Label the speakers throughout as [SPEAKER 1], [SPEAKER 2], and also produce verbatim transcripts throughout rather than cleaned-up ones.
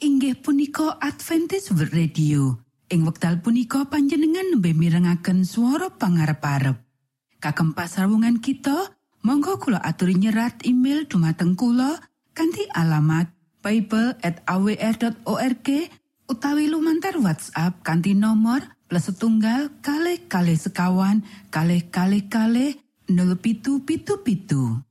[SPEAKER 1] inggih punika Adventist World Radio. Ing wekdal punika panjenengan nembe mirengaken swara pangarep-arep. Kagem pasrawungan kita, monggo kula aturi nyerat email dumateng kula kanthi alamat bible at a w r dot org utawi lumantar WhatsApp kanthi nomor plus setunggal kalih kalih sekawan kalih kalih kalih nol pitu pitu pitu.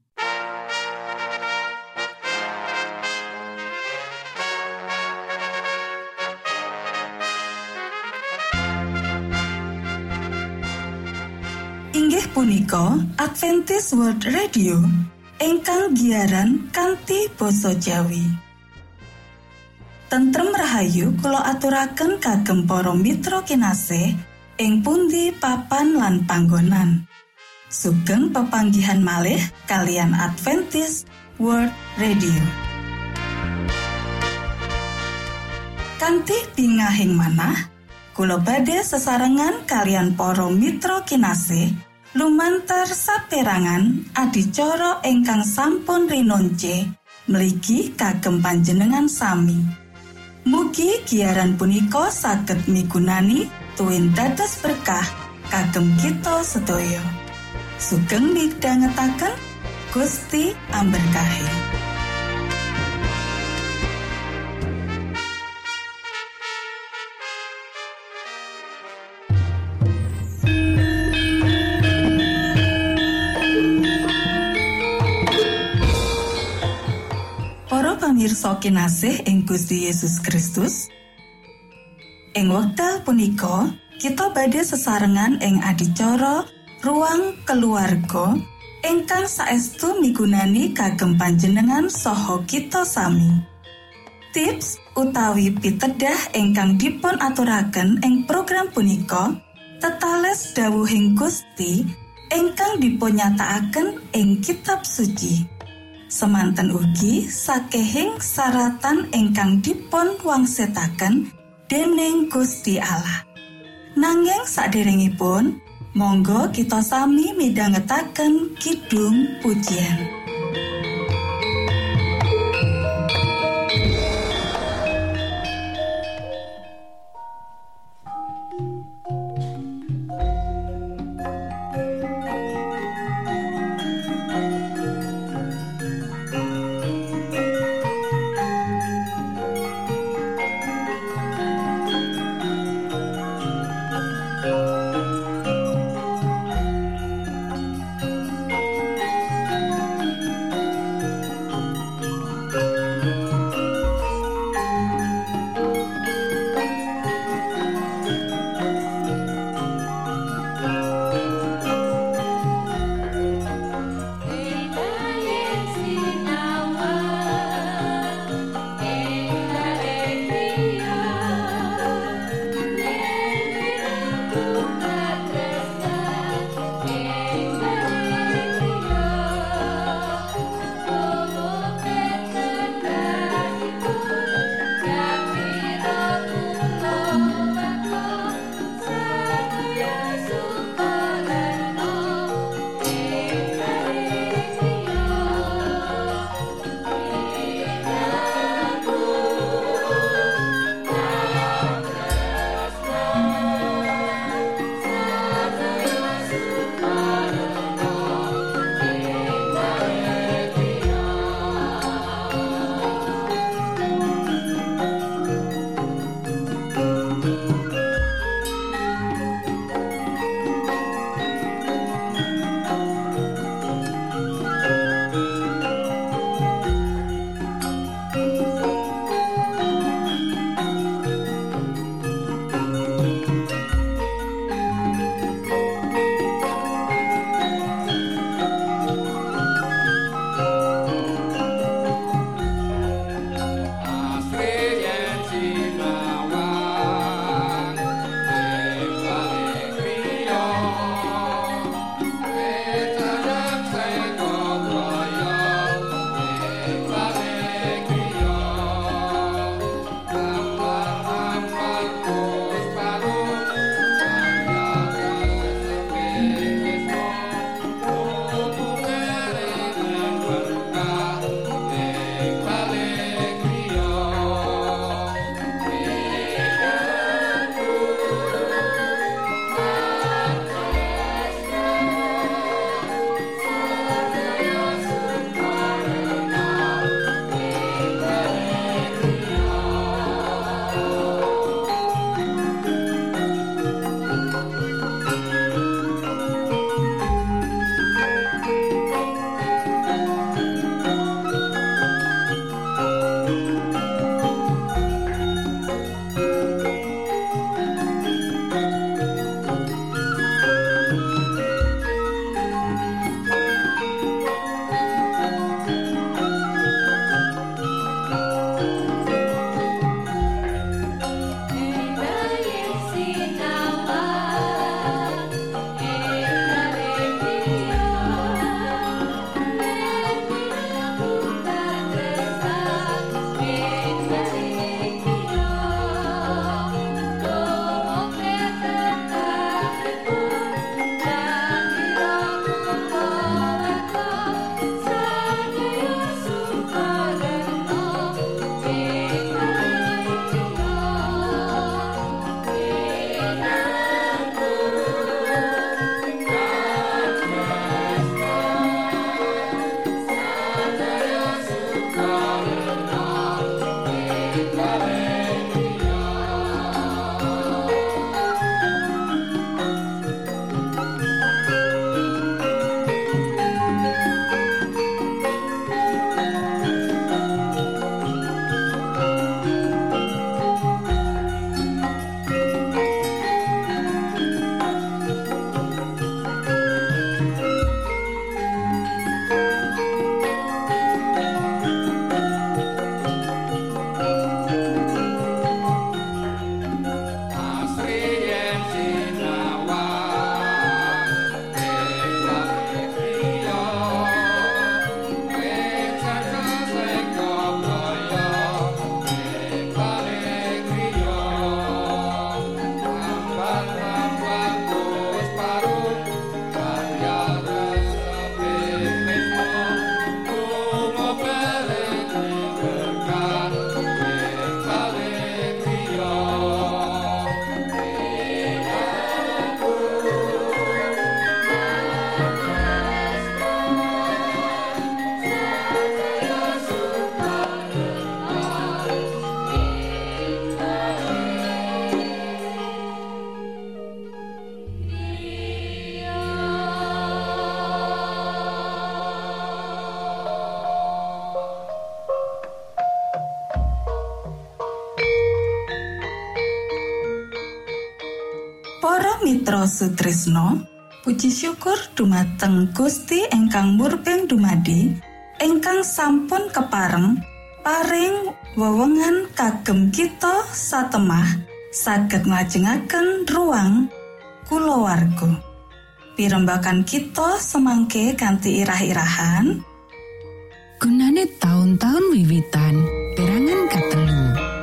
[SPEAKER 2] Inggih punika Adventist World Radio ingkang giaran kanthi basa Jawi. Tentrem rahayu kula aturaken kagem para mitra kinasih ing pundi papan lan panggonan. Sugeng pepanggihan malih kalian Adventist World Radio. Kanthi bingahing manah kula badhe sesarengan kalian para mitra kinasih lumantar saperangan adicara ingkang sampun rinonce mligi kagem panjenengan sami. Mugi giaran punika saged migunani tuwin dados berkah kagem kita sedaya. Sugeng midhangetaken Gusti amberkahi. Pamirsa kinasih ing Gusti Yesus Kristus, ing wekdal punika kita badhe sesarengan ing adicara ruang keluarga ingkang saestu migunani kagem panjenengan saha kita sami. Tips utawi pitedah ingkang dipun aturaken ing program punika tetales dawuhing Gusti ingkang dipunyatakaken ing kitab suci. Semanten ugi sakehing saratan ingkang dipun wangsetaken dening Gusti Allah. Nanging saderengipun, monggo kita sami midhangetaken kidung pujian. Para mitra sutresna, puji syukur dumateng Gusti ingkang murbeng dumadi, ingkang sampun kepareng paring wewengan kagem kita satemah saged nglajengaken ruang kulawarga. Pirembagan kita semangke kanthi irah-irahan
[SPEAKER 1] gunane taun-taun wiwitan perangan katelu.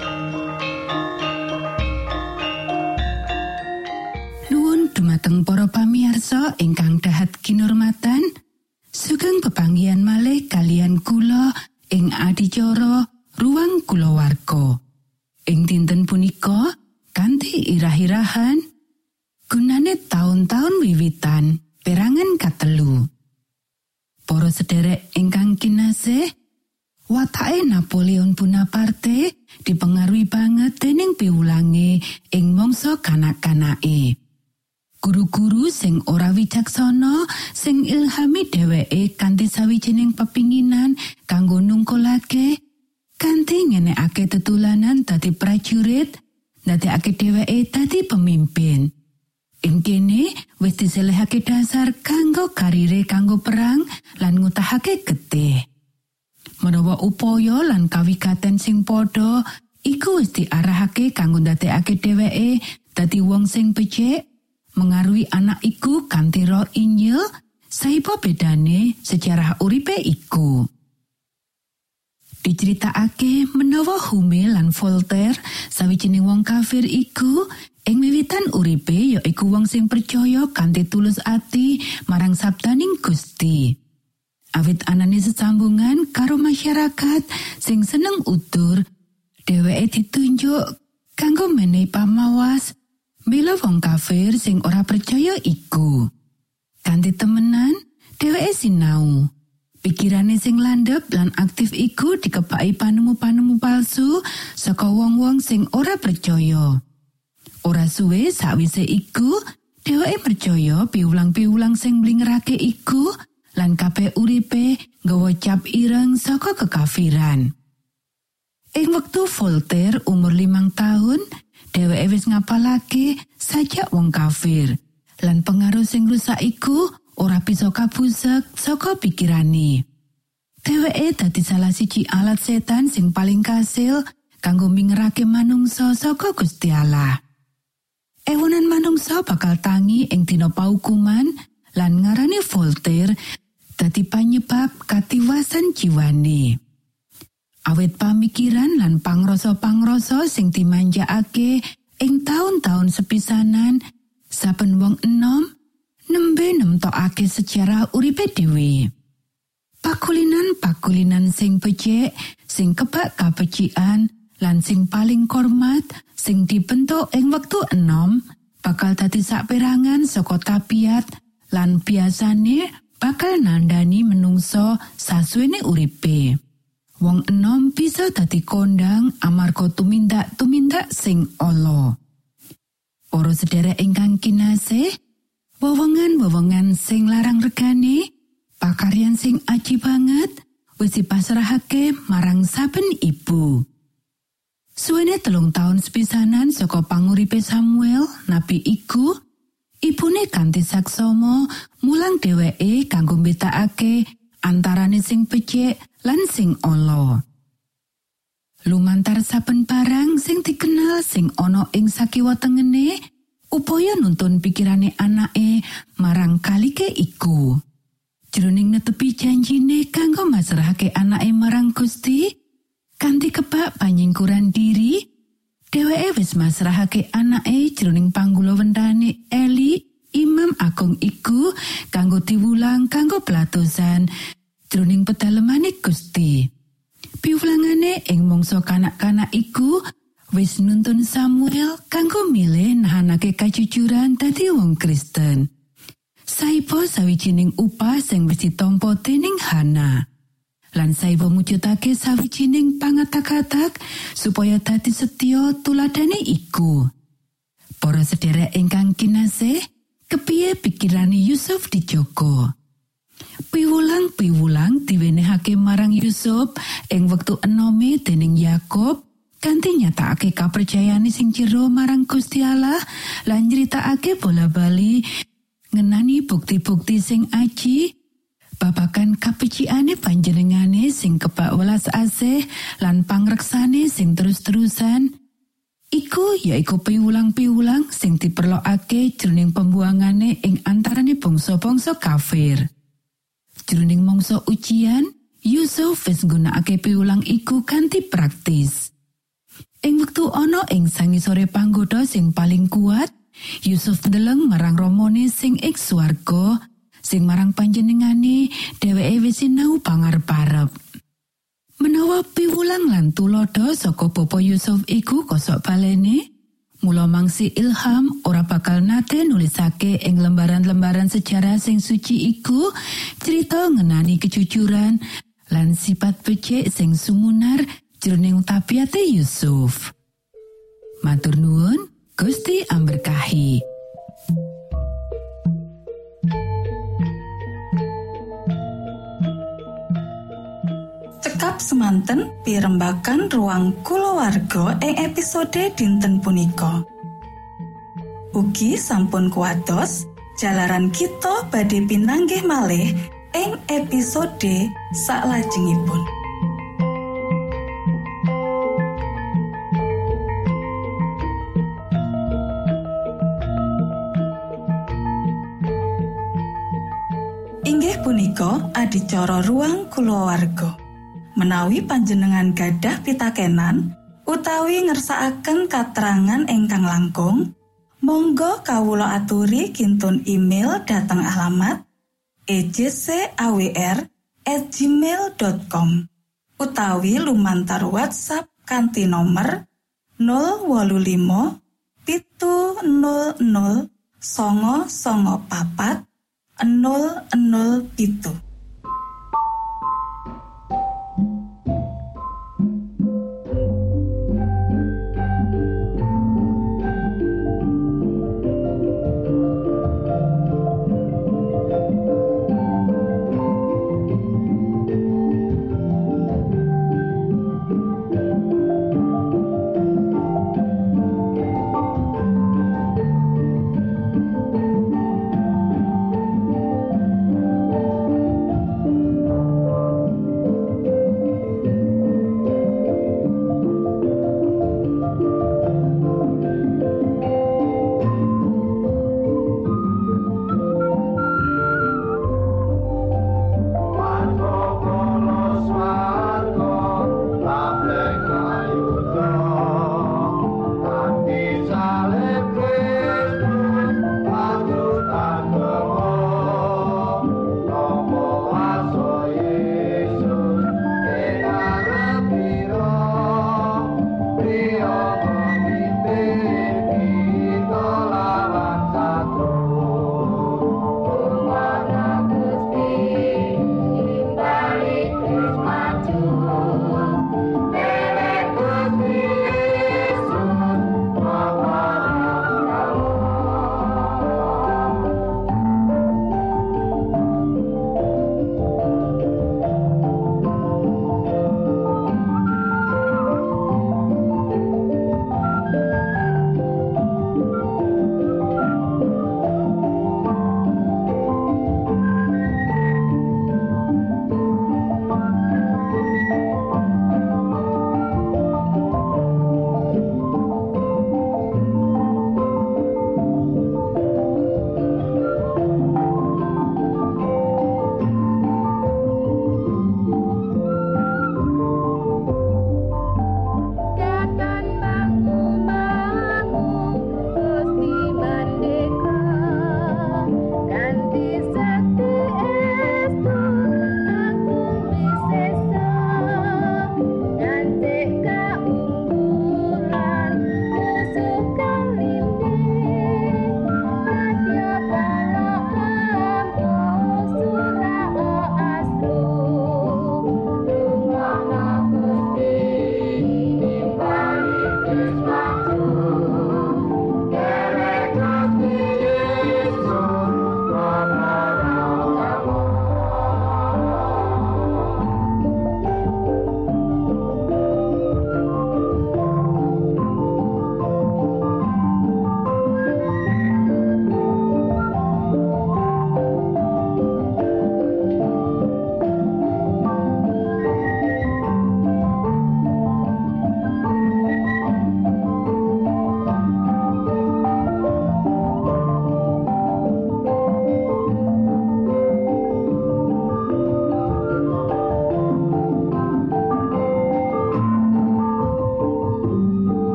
[SPEAKER 1] Nuwun dumateng para pamirsa ingkang dahat kinurmatan, sugeng pepanggihan malih kalian kula ing adicara ruang kulawarga. Ing dinten punika kanthi irah-irahan gunane taun-taun wiwitan perangan katelu. Para sederek ingkang kinasih, watake Napoleon Bonaparte dipengaruhi banget dening piwulange ing mangsa kanak-kanake. Guru-guru sing ora wicaksana sing ilhami dheweke kanthi sawijining pepinginan kanggo nungkolake kanthi ngenekake tetulanan dadi prajurit, ndadekake dheweke dadi pemimpin. Ing kene wis diselehake dasar kanggo karire kanggo perang lan ngutahake getih. Menawa upaya lan kawigaten sing padha iku wis diarahake kanggo ndadekake dheweke dadi wong sing becik, mengaruhi anak iku kanthi roh Injil, saipo bedane sejarah uripe iku. Diceritakake menawa Hume lan Voltaire, sawijining wong kafir iku, ing wiwitan uripe ya iku wong sing percaya kanthi tulus ati marang sabdaning Gusti. Awit anane sesambungan karo masyarakat sing seneng utur, dheweke ditunjuk kanggo menehi pamawas bila wong kafir sing ora percaya iku. Kanthi temenan, dheweke sinau. Pikirane sing landhep lan aktif iku dikebaki panemu-panemu palsu saka wong-wong sing ora percaya. Ora suwe sawise iku, dheweke percaya piulang-piulang sing mlingerake iku lan kabeh uripe nggawa cap ireng saka kekafiran. Ing wektu Voltaire umur limang taun, dheweke wis ngapalake sajak wong kafir, lan pengaruh sing rusak iku ora bisa kabusek saka pikirane. Dheweke dadi salah siji alat setan sing paling kasil kanggo mingerake manungsa saka Gusti Allah. Ewonan manungsa bakal tangi ing dina paukuman lan ngarani Voltaire dadi panyebab katiwasan jiwane. Awit pamikiran lan pangrasa-pangrasa sing dimanjakake ing taun-taun sepisanan, saben wong enom nembe nemtokake sejarah uripe dhewe. Pakulinan-pakulinan sing becik, sing kebak kabecikan, lan sing paling hormat sing dibentuk ing wektu enom bakal dadi saperangan saka tabiat lan biasane bakal nandani menungso sasuwene uripe. Wong enom bisa dadi kondang amarga tumindak-tumindak sing ala. Para sedherek ingkang kinasih, wewenngan-wewenngan sing larang regane, pakaryan sing aji banget wis dipasrahake marang saben ibu. Suwene telung taun sepisanan saka panguripe Samuel, nabi iku, ibune kanthi saksama mulang dheweke kanggo mbetakake antarane sing becik lan sing ala. Lumantar saben barang sing dikenal sing ana ing sakiwa tengene, upaya nuntun pikirane anake marang kalike iku. Jroning netepi janjine kanggo masrahake anake marang Gusti, kanthi kebak panyingkuran diri, dheweke wis masrahake anake jroning panggulawentane Eli, Imam Agung iku kanggo diwulang kanggo pelatusan jroning pedalemane Gusti. Piwulangane ing mangsa kanak-kanak iku wis nuntun Samuel kanggo milih nahanake kajujuran dadi wong Kristen. Saipo sawijining upah sing wis ditampa dening Hana. Lan saipo mujudake sawijining pangatak-atak supaya dadi setya tuladane iku. Para sedherek ingkang kinasih, kepiye pikirane Yusuf dijogo? Piwulang-piwulang diwenehake marang Yusuf ing wektu enome dening Yakub kanthi nyatakake kapercayane sing jero marang Gusti Allah lan nyritakake bola-bali ngenani bukti-bukti sing aji babagan kapecikane panjenengane sing kebak welas asih lan pangreksane sing terus-terusan. Iku yaiku piwulang-piwulang sing diperlokake jroning pembuangane ing antarane bangsa-bangsa kafir. Jroning mangsa ujian, Yusuf wis nggunakake piwulang iku kanthi praktis. Ing wektu ana ing sangisore panggoda sing paling kuat, Yusuf ndeleng marang romone sing ing swarga, sing marang panjenengane dheweke wis sinau pangarep-arep. Menawa piwulang lan tulodo saka bapa Yusuf iku kosok balene, mula mangsi Ilham ora bakal nate nulisake ing lembaran-lembaran sejarah sing suci iku cerita ngenani kejujuran lan sifat becik sing sumunar jroning tabiate Yusuf. Matur nuwun, Gusti amberkahi.
[SPEAKER 2] Cekap semanten pirembagan ruang kulawarga ing episode dinten punika. Ugi sampun kuatos jalaran kita badhe pinanggih malih ing episode salajengipun. Inggih punika adicara ruang kulawarga. Menawi panjenengan gadah pitakenan utawi ngersakaken katerangan ingkang langkung, monggo kawula aturi kintun email dhateng alamat e j c a w r at gmail dot com utawi lumantar WhatsApp kanthi nomor nol wolu limo pitu nol nol songo songo papat nol nol pitu.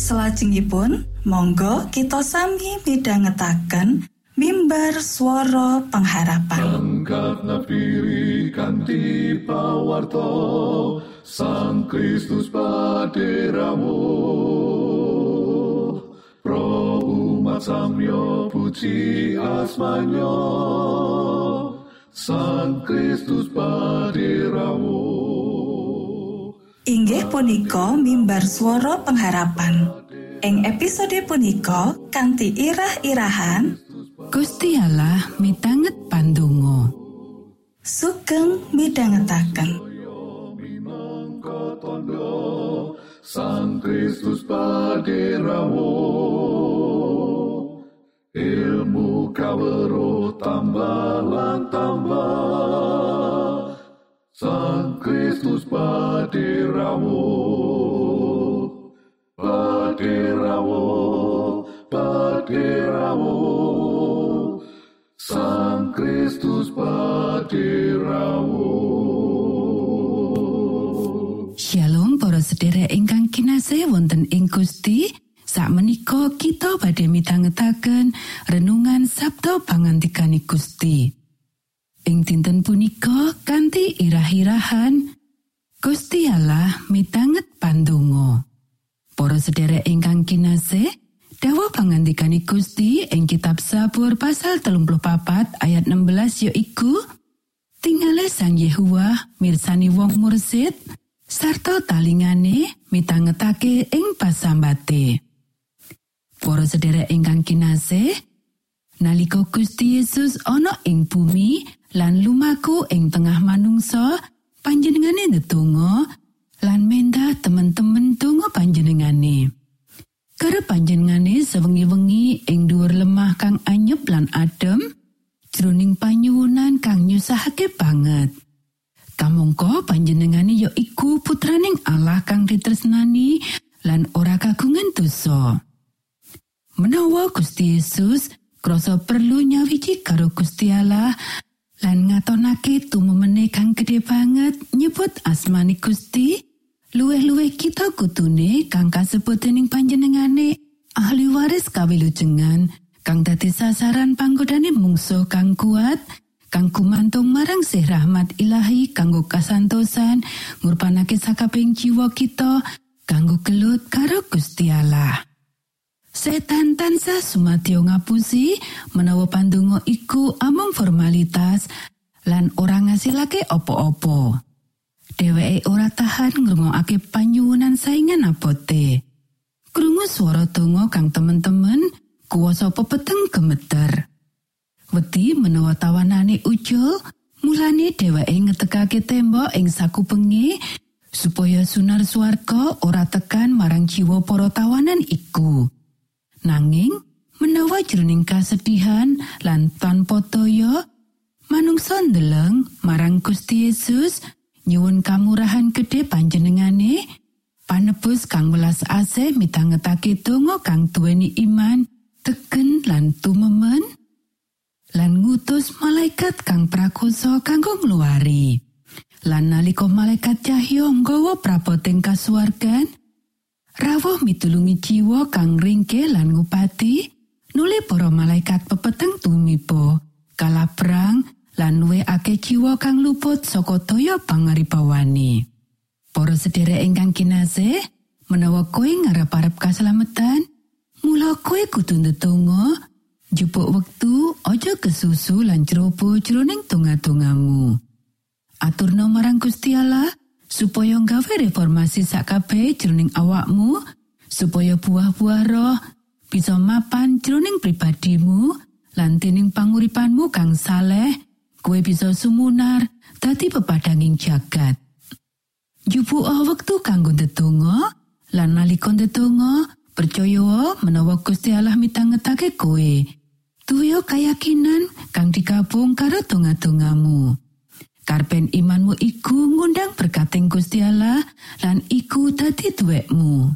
[SPEAKER 2] Salajengipun, monggo kita sami midhangetaken mimbar swara pengharapan.
[SPEAKER 3] Angkat nafiri kanthi pawarto Sang Kristus paderamu. Pro umat samyo puji asmanyo Sang Kristus paderamu.
[SPEAKER 2] Inggih punika mimbar swara pengharapan. Ing episode punika kanthi irah-irahan
[SPEAKER 1] Gusti Allah mitanget pandonga.
[SPEAKER 2] Sugeng midhangetaken.
[SPEAKER 3] Minangka tandha Sang Kristus paderamu. Ilmu kawruh tambah lan tambah Sang Kristus paderamu. Paderamu, paderamu Sang Kristus paderamu.
[SPEAKER 1] Shalom para sedherek ingkang kinasih wonten ing Gusti. Sakmenika kita badhe mitangetaken renungan Sabda pangantikaning Gusti. Ing dinten punika kanthi irah-irahan Gusti Allah mitanget pandonga. Para sedherek ingkang kinasih, dawuh pangantikaning Gusti ing kitab Sabur pasal telung puluh papat ayat enam belas yaiku tinggale Sang Yehuwa mirsani wong mursid sarta talingane mitangetake ing pasambate. Para sedherek ingkang kinasih, nalika Gusti Yesus ana ing bumi lan lumaku ing tengah manungsa, panjenengane ndedonga lan mendah temen-temen donga panjenengane. Kerep panjenengane sewengi-wengi ing dhuwur lemah kang anyep lan adem, jroning panyuwunan kang nyusahake banget. Kamangka panjenengane ya iku putraning Allah kang ditresnani lan ora kagungan dosa. Menawa Gusti Yesus krasa perlu nyawiji karo Gusti Allah lan ngatonake tumemene kang gedhe banget nyebut asmane Gusti, luwih-luwih kita kutune kang kasebut dening panjenengane ahli waris kawilujengan kang dadi sasaran panggodane mungsuh kang kuat, kang gumantung marang sih rahmat ilahi kanggo kasantosan ngurbanake sakabehing jiwa kita kanggo gelut karo Gusti Allah. Setan tansah sumadyo ngapusi menawa pandonga iku amung formalitas lan ora ngasilake apa-apa. Dheweke ora tahan ngrungokake panyuwunan saingan abote. Krungu swara donga kang temen-temen kuwasa pepeteng gemeter. Wedi menawa tawanane ujul, mulane dheweke ngetekake tembok ing sakupenge supaya sunar swarga ora tekan marang jiwa para tawanan iku. Nanging menawa jroning kasedihan lan tanpa toya, manungsa ndeleng marang Gusti Yesus nyuwun kamurahan gedhe panjenengane, panebus kang welas asih mitangetake donga kang duweni iman, tegen lan tumemen, lan ngutus malaikat kang prakoso kanggo ngluwari. Lan nalika malaikat cahya nggawa prapoting kasuwargan, rawuh mitulungi jiwa kang ringke lan ngupati, nuli para malaikat pepeteng tumiba, kalabrang lan luwih akeh jiwa kang luput saka daya pangaribawane. Para sedherek ingkang kinasih, menawa kowe ngarep-arep kaslametan, mula kowe kudu ndedonga, njupuk wektu, aja kesusu lan ceroboh jroning donga-dongamu. Aturna marang Gusti Allah supaya nggawe reformasi sakabeh jroning awakmu, supaya buah-buah roh bisa mapan jroning pribadimu lan dening panguripanmu kang saleh, kowe bisa sumunar dadi pepadanging jagat. Njupuk wektu kanggo ndedonga lan nalika ndedonga percaya menawa Gusti Allah mitangetake kowe. Duwe keyakinan kang digabung karo donga-dongamu. Karpen imanmu iku ngundang berkating Gusti Allah lan iku dadi duwekmu.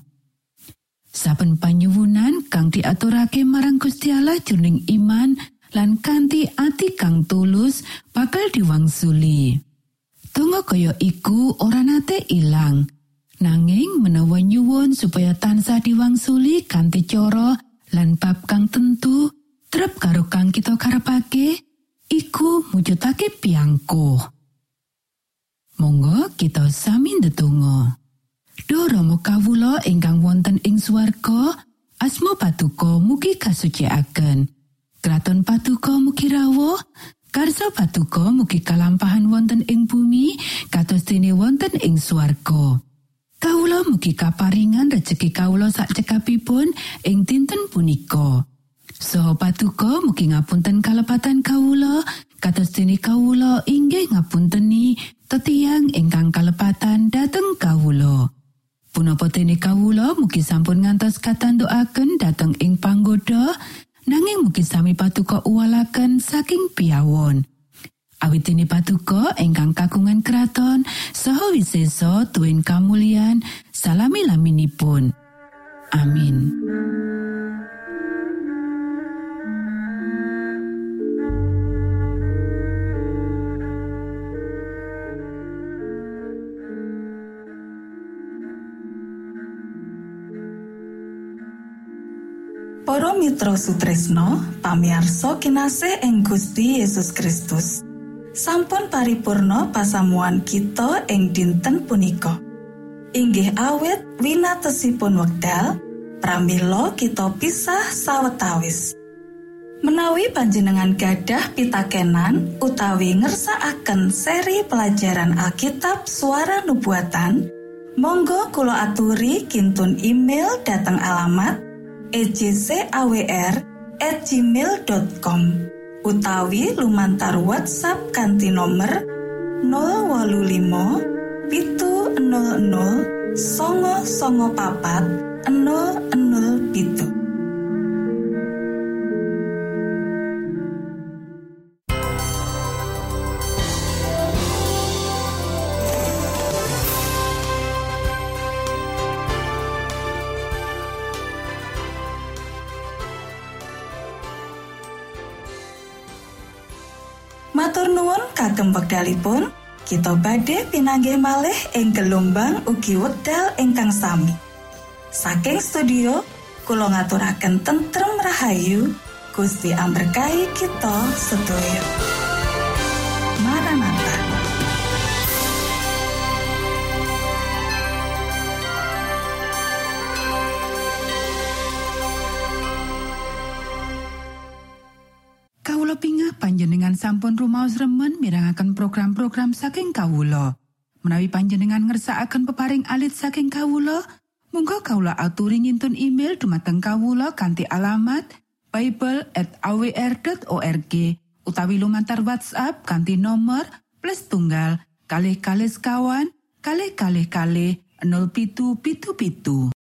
[SPEAKER 1] Saben panyuwunan kang diaturake marang Gusti Allah jroning iman lan kanthi ati kang tulus bakal diwangsuli. Donga kaya iku ora nate ilang, Nanging menawa nyuwun supaya tansah diwangsuli kanthi cara lan bab kang tentu trep karo kang kita karepake, iku mujudake piangkuh. Monggo kita sami ndedonga. Duh Rama kawula ingkang wonten ing swarga, asma Patuko mugi kasucikaken. Kraton Patuko mugi rawuh, karsa Patuko mugi kalampahan wonten ing bumi kados dene wonten ing swarga. Kawula mugi kaparingan rejeki kawula sak cekapipun ing dinten punika. Saha Patuko mugi ngapunten kalepatan kawula kados dene kawula inggih ngapunteni tetiang ingkang kalepatan dhateng kawula. Punapa dene kawula mugi sampun ngantos katandukaken dhateng ing panggoda, nanging mugi sami Patuko uwalaken saking piyawon. Awit dene Patuko ingkang kagungan kraton saha wisesa tuwin kamulyan salami-laminipun. Amin.
[SPEAKER 2] Para mitra sutresna, pamirsa kinasih ing Gusti Yesus Kristus. Sampun paripurna pasamuan kita ing dinten punika. Inggih awit winatesipun wekdal, pramila kita pisah sawetawis. Menawi panjenengan gadah pitakenan utawi ngersakaken seri pelajaran Alkitab Suara Nubuatan, monggo kula aturi kintun email dhateng alamat e j c a w r at gmail dot com utawi lumantar WhatsApp kanthi nomer nol wolu limo pitu nol nol songo songo papat nol nol pitu. Matur nuwun kagem wekdalipun, kita badhe pinanggih malih ing gelombang ugi wekdal ingkang sami. Saking studio, kula ngaturaken tentrem rahayu, Gusti amberkahi kita sedaya. Maranatha.
[SPEAKER 1] Kawula pingah panjenengan sampun rumaos remen mirengaken program-program saking kawula. Menawi panjenengan ngersakaken peparing alit saking kawula, monggo kawula aturi ngintun email dumateng kawula kanthi alamat bible at a w r dot org utawi lumantar WhatsApp kanthi nomor plus tunggal kalih kalih sekawan kalih kalih kalih nol pitu pitu pitu.